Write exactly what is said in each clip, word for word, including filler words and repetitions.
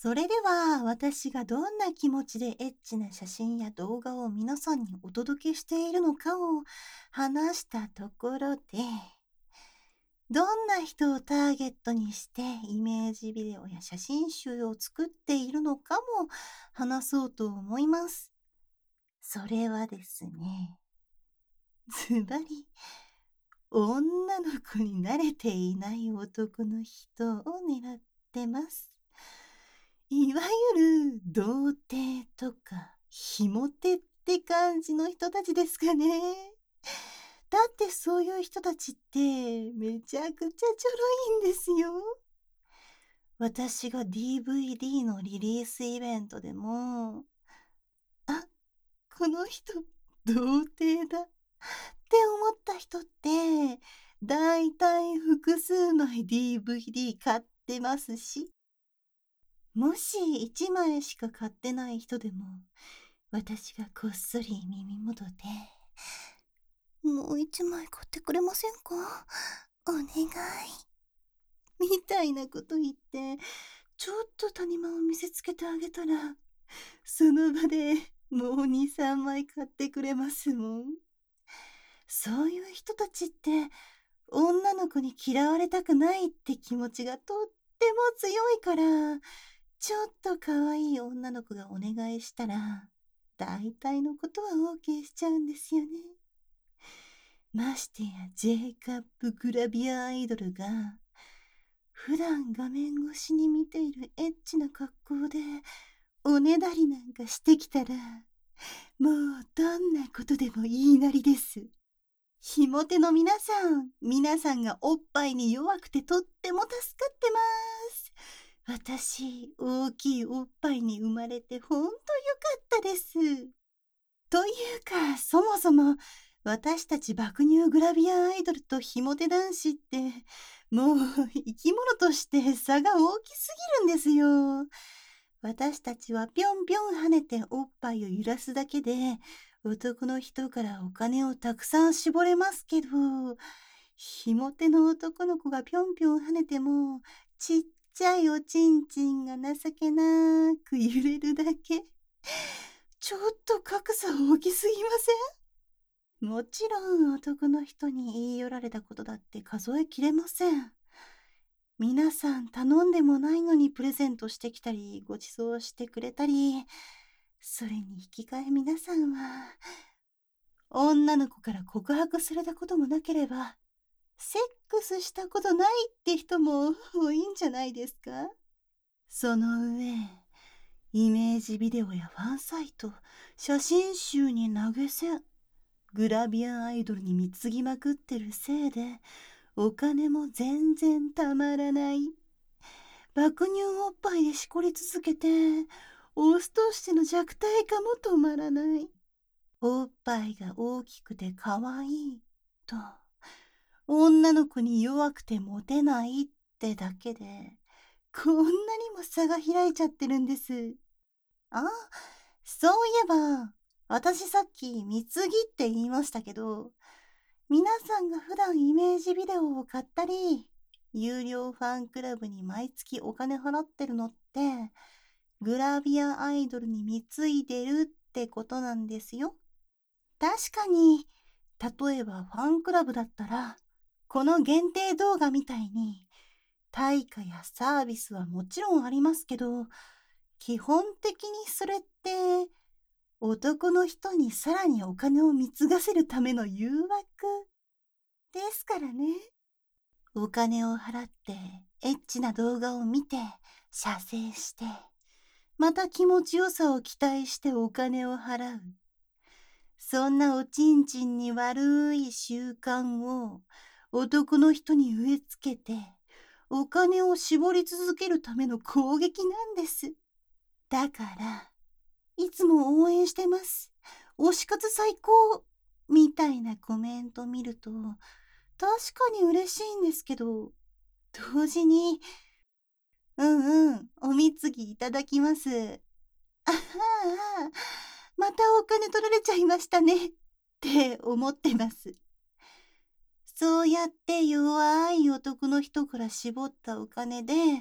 それでは私がどんな気持ちでエッチな写真や動画を皆さんにお届けしているのかを話したところで、どんな人をターゲットにしてイメージビデオや写真集を作っているのかも話そうと思います。それはですね、ズバリ女の子に慣れていない男の人を狙ってます。いわゆる童貞とかひも手って感じの人たちですかね。だってそういう人たちってめちゃくちゃちょろいんですよ。私が ディーブイディー のリリースイベントでも、あ、この人童貞だって思った人ってだいたい複数枚 ディーブイディー 買ってますし、もしいちまいしか買ってない人でも、私がこっそり耳元で、もういちまい買ってくれませんか、お願い。みたいなこと言って、ちょっと谷間を見せつけてあげたら、その場でもうに、さんまい買ってくれますもん。そういう人たちって、女の子に嫌われたくないって気持ちがとっても強いから、ちょっと可愛い女の子がお願いしたら、大体のことは オーケー しちゃうんですよね。ましてや ジェイ カップグラビアアイドルが、普段画面越しに見ているエッチな格好で、おねだりなんかしてきたら、もうどんなことでも言いなりです。ひも手の皆さん、皆さんがおっぱいに弱くてとっても助かってます。私、大きいおっぱいに生まれてほんとよかったです。というか、そもそも、私たち爆乳グラビアアイドルとひも手男子って、もう生き物として差が大きすぎるんですよ。私たちはぴょんぴょん跳ねておっぱいを揺らすだけで、男の人からお金をたくさん絞れますけど、ひも手の男の子がぴょんぴょん跳ねても、ちっちゃいおちんちんが情けなく揺れるだけ。ちょっと格差大きすぎません？もちろん男の人に言い寄られたことだって数えきれません。皆さん頼んでもないのにプレゼントしてきたり、ご馳走してくれたり、それに引き換え皆さんは、女の子から告白されたこともなければ、セックスしたことないって人も多いんじゃないですか？その上、イメージビデオやファンサイト、写真集に投げ銭、グラビアアイドルに貢ぎまくってるせいで、お金も全然たまらない。爆乳おっぱいでしこり続けて、オスとしての弱体化も止まらない。おっぱいが大きくて可愛いと、女の子に弱くてモテないってだけで、こんなにも差が開いちゃってるんです。あ、そういえば、私さっき貢ぎって言いましたけど、皆さんが普段イメージビデオを買ったり、有料ファンクラブに毎月お金払ってるのって、グラビアアイドルに貢いでるってことなんですよ。確かに、例えばファンクラブだったら、この限定動画みたいに、対価やサービスはもちろんありますけど、基本的にそれって、男の人にさらにお金を貢がせるための誘惑ですからね。お金を払ってエッチな動画を見て射精して、また気持ちよさを期待してお金を払う。そんなおちんちんに悪い習慣を男の人に植え付けて、お金を絞り続けるための攻撃なんです。だから、いつも応援してます。推し活最高みたいなコメント見ると、確かに嬉しいんですけど、同時に、うんうん、お貢ぎいただきます。あはあ、またお金取られちゃいましたねって思ってます。そうやって弱い男の人から絞ったお金で、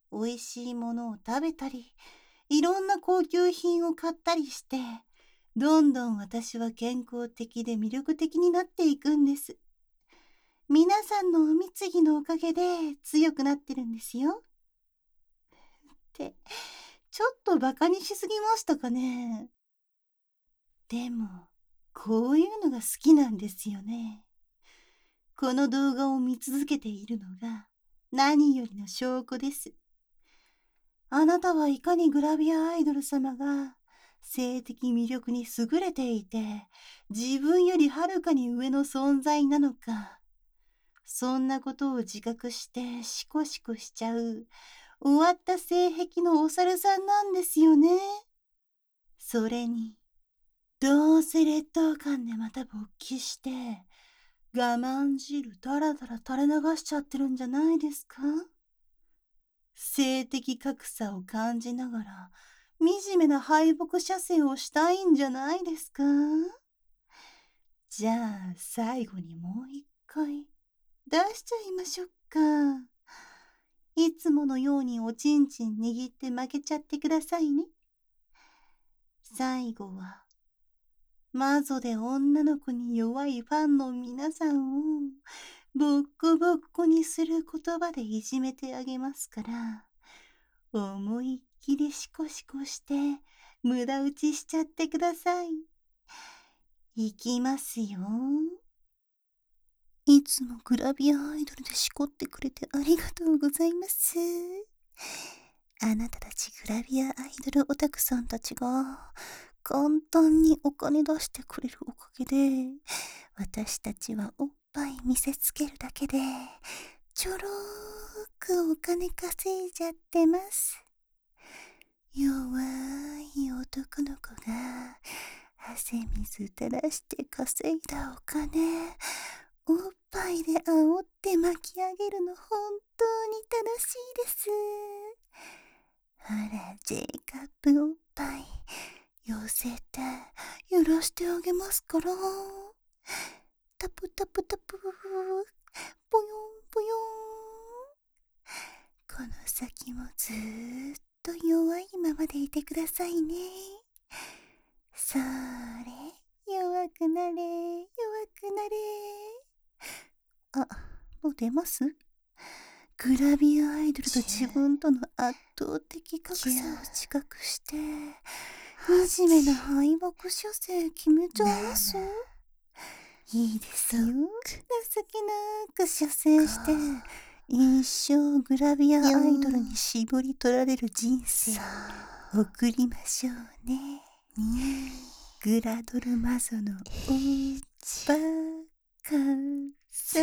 美味しいものを食べたり、いろんな高級品を買ったりして、どんどん私は健康的で魅力的になっていくんです。皆さんのお貢ぎのおかげで強くなってるんですよ。って、ちょっとバカにしすぎましたかね。でも、こういうのが好きなんですよね。この動画を見続けているのが何よりの証拠です。あなたはいかにグラビアアイドル様が性的魅力に優れていて、自分よりはるかに上の存在なのか、そんなことを自覚してシコシコしちゃう終わった性癖のお猿さんなんですよね。それに、どうせ劣等感でまた勃起して、我慢汁だらだら垂れ流しちゃってるんじゃないですか？性的格差を感じながら、惨めな敗北射精をしたいんじゃないですか？じゃあ、最後にもう一回、出しちゃいましょうか。いつものようにおちんちん握って負けちゃってくださいね。最後は、マゾで女の子に弱いファンの皆さんを、ボッコボッコにする言葉でいじめてあげますから、思いっきりシコシコして、無駄打ちしちゃってください。いきますよ。いつもグラビアアイドルでしこってくれてありがとうございます。あなたたちグラビアアイドルオタクさんたちが簡単にお金出してくれるおかげで、私たちはおっぱい見せつけるだけでちょろーくお金稼いじゃってます。弱い男の子が汗水垂らして稼いだお金、おっぱいで煽って巻き上げるの本当に楽しいです。ほら、J カップおっぱい寄せて揺らしてあげますから。タプタプタプ、ぽよんぽよん。この先もずーっと弱いままでいてくださいね。それ、弱くなれ、弱くなれ。あ、もう出ます？グラビアアイドルと自分との圧倒的格差を自覚して、惨めな敗北射精決めちゃいます？いいですよ。情けなく射精して、一生グラビアアイドルに絞り取られる人生を送りましょうね。グラドルマゾのおっぱかさ。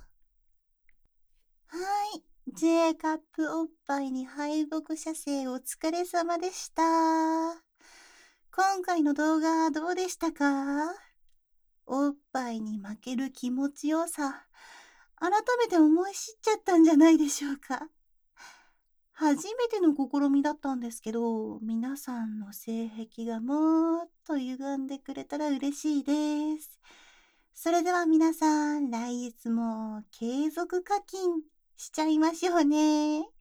はい、J カップおっぱいに敗北射精お疲れ様でした。今回の動画どうでしたか？おっぱいに負ける気持ちよさ、改めて思い知っちゃったんじゃないでしょうか。初めての試みだったんですけど、皆さんの性癖がもっと歪んでくれたら嬉しいです。それでは皆さん、来月も継続課金しちゃいましょうね。